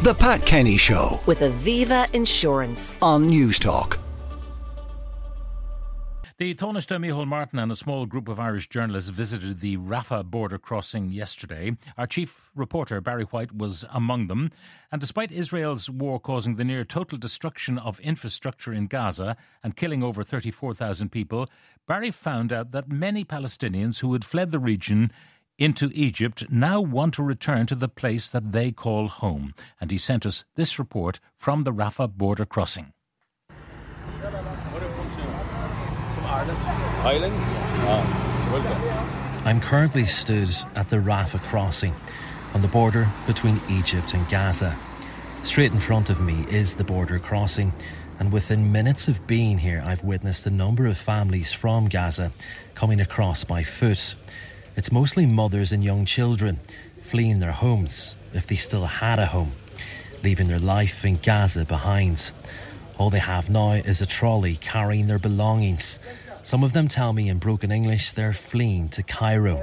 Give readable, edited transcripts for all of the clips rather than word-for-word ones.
The Pat Kenny Show with Aviva Insurance on News Talk. The Taoiseach Micheál Martin and a small group of Irish journalists visited the Rafah border crossing yesterday. Our chief reporter, Barry White, was among them. And despite Israel's war causing the near total destruction of infrastructure in Gaza and killing over 34,000 people, Barry found out that many Palestinians who had fled the region into Egypt now want to return to the place that they call home. And he sent us this report from the Rafah border crossing. Ireland? I'm currently stood at the Rafah crossing on the border between Egypt and Gaza. Straight in front of me is the border crossing, and within minutes of being here I've witnessed a number of families from Gaza coming across by foot. It's mostly mothers and young children fleeing their homes, if they still had a home, leaving their life in Gaza behind. All they have now is a trolley carrying their belongings. Some of them tell me in broken English they're fleeing to Cairo.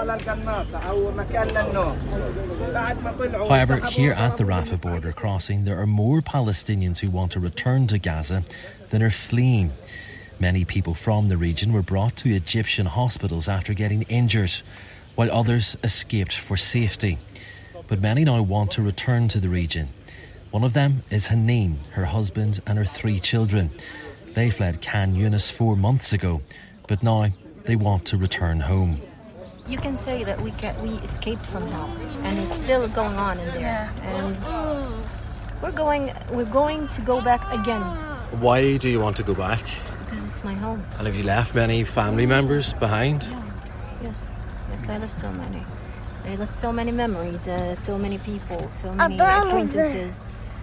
However, here at the Rafah border crossing, there are more Palestinians who want to return to Gaza than are fleeing. Many people from the region were brought to Egyptian hospitals after getting injured, while others escaped for safety. But many now want to return to the region. One of them is Haneen, her husband and her 3 children. They fled Khan Yunis 4 months ago, but now they want to return home. You can say that we escaped from hell, and it's still going on in there. And we're going to go back again. Why do you want to go back? Because it's my home. And have you left many family members behind? Yeah. Yes, I left so many. I left so many memories, so many people, so many acquaintances.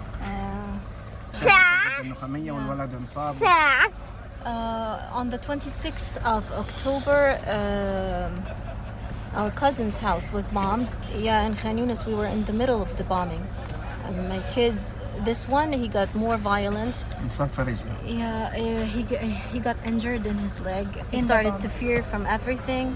On the 26th of October, our cousin's house was bombed. Yeah, in Khan Yunis, we were in the middle of the bombing. My kids, this one, he got more violent. Yeah, he got injured in his leg. He started to fear from everything,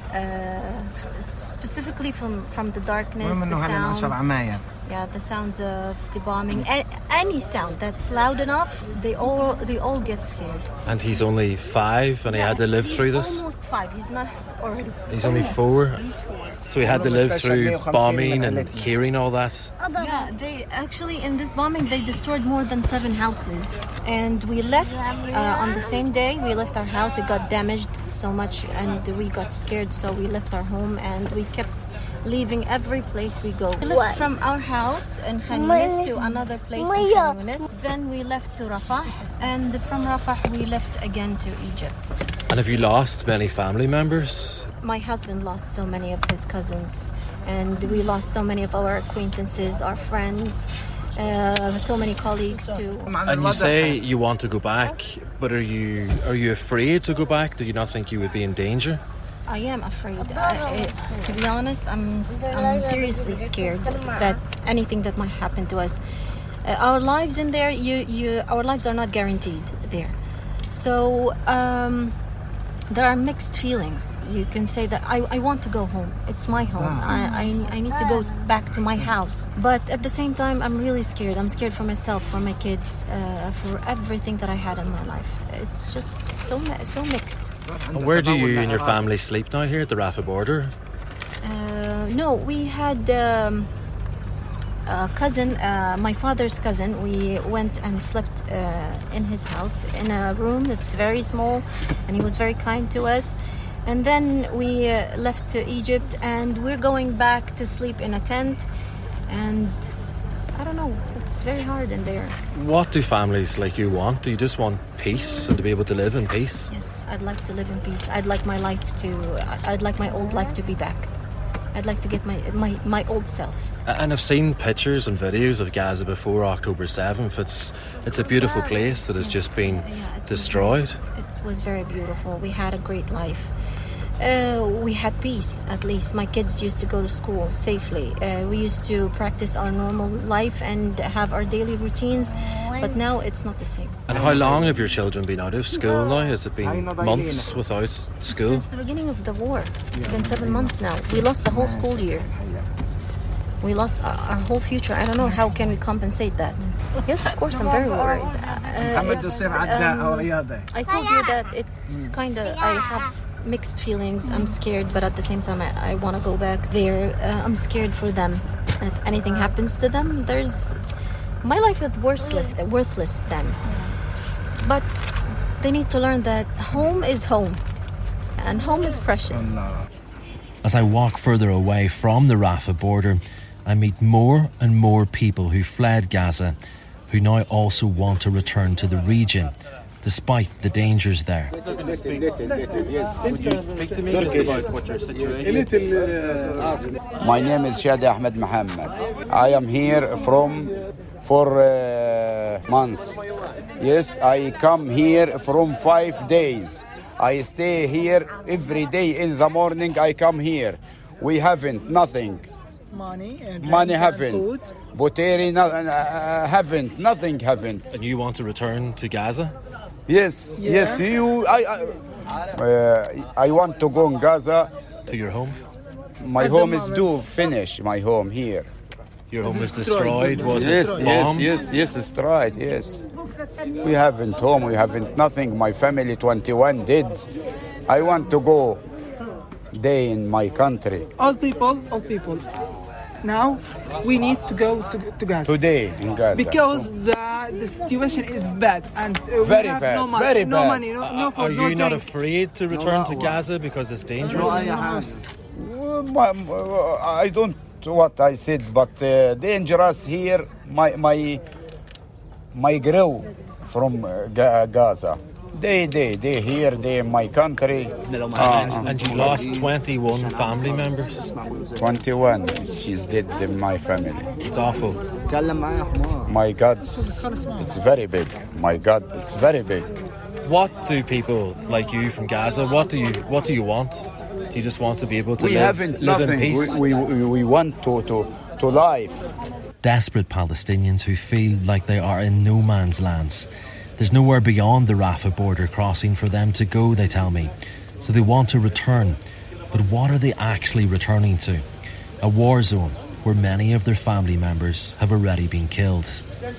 specifically from the darkness, the sounds. Yeah, the sounds of the bombing. Any sound that's loud enough, they all get scared. And he's only 5 and he had to live through this? Almost 5. He's not already. He's only 4? He's 4. So he had to live through bombing and hearing all that? Yeah, they actually, in this bombing, they destroyed more than 7 houses. And we left on the same day. We left our house. It got damaged so much and we got scared. So we left our home and we kept leaving every place we go. We left from our house in Khan Yunis to another place in Khan Yunis. Then we left to Rafah, and from Rafah we left again to Egypt. And have you lost many family members? My husband lost so many of his cousins, and we lost so many of our acquaintances, our friends, so many colleagues too. And you say you want to go back, but are you afraid to go back? Do you not think you would be in danger? I am afraid. To be honest, I'm seriously scared that anything that might happen to us. Our lives in there, our lives are not guaranteed there. So there are mixed feelings. You can say that I want to go home. It's my home. I need to go back to my house. But at the same time, I'm really scared. I'm scared for myself, for my kids, for everything that I had in my life. It's just so mixed. And where do you and your family sleep now here at the Rafah border? No, we had a cousin, my father's cousin. We went and slept in his house in a room that's very small, and he was very kind to us. And then we left to Egypt, and we're going back to sleep in a tent. And I don't know, it's very hard in there. What do families like you want? Do you just want peace and to be able to live in peace? Yes, I'd like to live in peace. I'd like my old life to be back. I'd like to get my old self. And I've seen pictures and videos of Gaza before October 7th. It's a beautiful place that has just been destroyed. It was very beautiful. We had a great life. We had peace, at least. My kids used to go to school safely. We used to practice our normal life and have our daily routines, but now it's not the same. And how long have your children been out of school now? Has it been months without school? Since the beginning of the war. It's been 7 months now. We lost the whole school year. We lost our whole future. I don't know how can we compensate that. Yes, of course, I'm very worried. I told you that it's kind of, I have mixed feelings. I'm scared, but at the same time, I want to go back there. I'm scared for them. If anything happens to them, my life is worthless then. But they need to learn that home is home, and home is precious. As I walk further away from the Rafah border, I meet more and more people who fled Gaza, who now also want to return to the region, despite the dangers there. Would you speak to me just about what your situation is? My name is Shadi Ahmed Mohammed. I am here for months. Yes, I come here from 5 days. I stay here every day in the morning. I come here. We haven't nothing. Money haven't. Food. Buteri haven't. Nothing haven't. And you want to return to Gaza? Yes, yeah. Yes. I want to go in Gaza. To your home? My home is finish. My home here. Your home was destroyed, was it? Yes, yes, destroyed, yes. We haven't home, we haven't nothing. My family, 21 dead. I want to go day in my country. All people. Now, we need to go to Gaza. Today in Gaza. Because the situation is bad. And very we have bad, no money, very no bad. money, no food, Are no you drink. not afraid to return to Gaza because it's dangerous? I don't what I said, but dangerous here. My grow from Gaza. They here, they in my country. And you lost 21 family members? 21. She's dead in my family. It's awful. My God, it's very big. My God, it's very big. What do people like you from Gaza, what do you want? Do you just want to be able to live in peace? We want to live. Desperate Palestinians who feel like they are in no man's lands. There's nowhere beyond the Rafah border crossing for them to go, they tell me. So they want to return. But what are they actually returning to? A war zone where many of their family members have already been killed.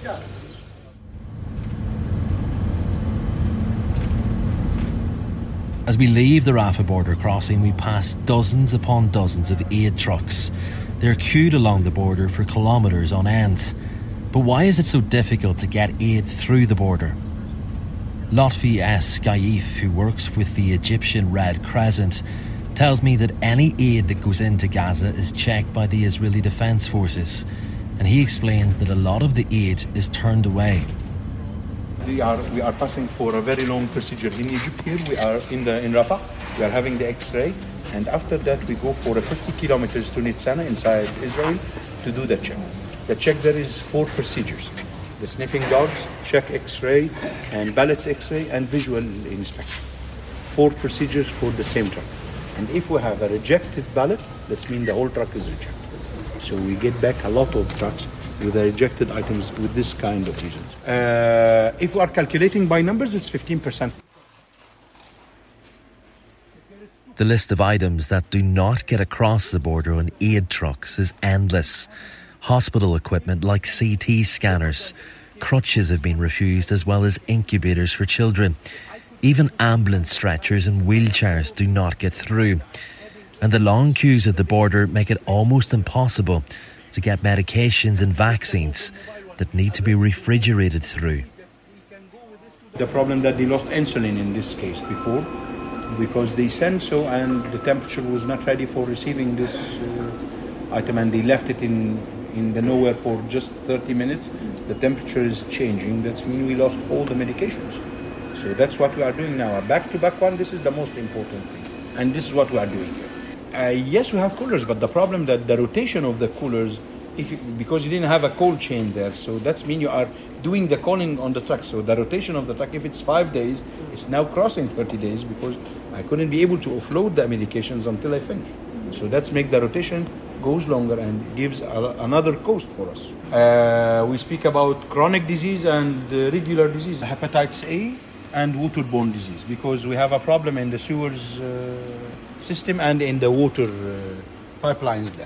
As we leave the Rafah border crossing, we pass dozens upon dozens of aid trucks. They're queued along the border for kilometres on end. But why is it so difficult to get aid through the border? Lotfi S. Gaif, who works with the Egyptian Red Crescent, tells me that any aid that goes into Gaza is checked by the Israeli Defence Forces. And he explained that a lot of the aid is turned away. We are passing for a very long procedure in Egypt here. We are in Rafah. We are having the X-ray. And after that, we go for 50 kilometers to Nitzana inside Israel to do the check. The check there is 4 procedures. The sniffing dogs, check X-ray, and ballots X-ray, and visual inspection. 4 procedures for the same truck. And if we have a rejected ballot, that means the whole truck is rejected. So we get back a lot of trucks with the rejected items with this kind of reasons. If we are calculating by numbers, it's 15%. The list of items that do not get across the border on aid trucks is endless. Hospital equipment like CT scanners, crutches have been refused, as well as incubators for children. Even ambulance stretchers and wheelchairs do not get through. And the long queues at the border make it almost impossible to get medications and vaccines that need to be refrigerated through. The problem that they lost insulin in this case before, because they sent so and the temperature was not ready for receiving this item, and they left it in the nowhere for just 30 minutes. The temperature is changing. That means we lost all the medications. So that's what we are doing now. A back-to-back one, this is the most important thing. And this is what we are doing here. Yes, we have coolers, but the problem that the rotation of the coolers, because you didn't have a cold chain there, so that means you are doing the calling on the truck. So the rotation of the truck, if it's 5 days, it's now crossing 30 days because I couldn't be able to offload the medications until I finish. So that's make the rotation goes longer and gives another cost for us. We speak about chronic disease and regular disease, hepatitis A and waterborne disease, because we have a problem in the sewers system and in the water pipelines there.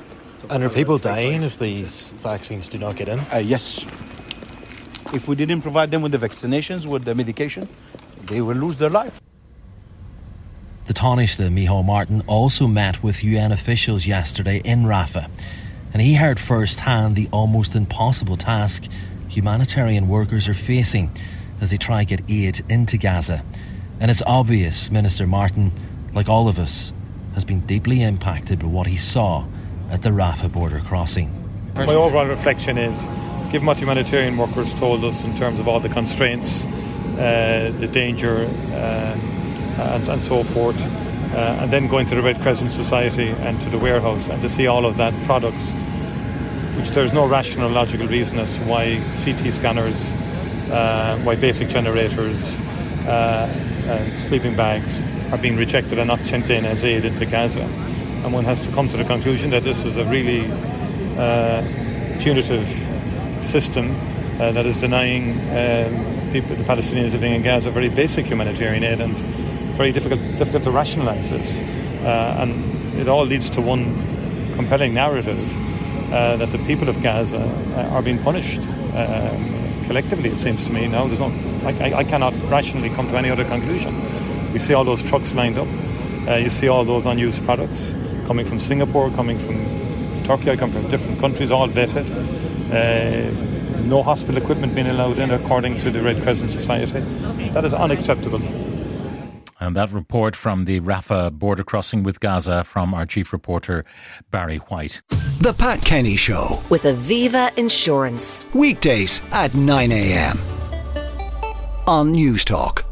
And are people dying if these vaccines do not get in? Yes. If we didn't provide them with the vaccinations, with the medication, they will lose their life. The Taoiseach, Micheál Martin, also met with UN officials yesterday in Rafah, and he heard firsthand the almost impossible task humanitarian workers are facing as they try to get aid into Gaza. And it's obvious Minister Martin, like all of us, has been deeply impacted by what he saw at the Rafah border crossing. My overall reflection is, given what humanitarian workers told us in terms of all the constraints, the danger and so forth, and then going to the Red Crescent Society and to the warehouse and to see all of that products, which there's no rational logical reason as to why CT scanners, why basic generators and sleeping bags are being rejected and not sent in as aid into Gaza. And one has to come to the conclusion that this is a really punitive system that is denying people, the Palestinians living in Gaza, very basic humanitarian aid, and very difficult to rationalise this. And it all leads to one compelling narrative that the people of Gaza are being punished collectively, it seems to me. Now, I cannot rationally come to any other conclusion. You see all those trucks lined up. You see all those unused products coming from Singapore, coming from Turkey, coming from different countries, all vetted. No hospital equipment being allowed in according to the Red Crescent Society. That is unacceptable. And that report from the Rafah border crossing with Gaza from our chief reporter, Barry White. The Pat Kenny Show. With Aviva Insurance. Weekdays at 9 a.m. on News Talk.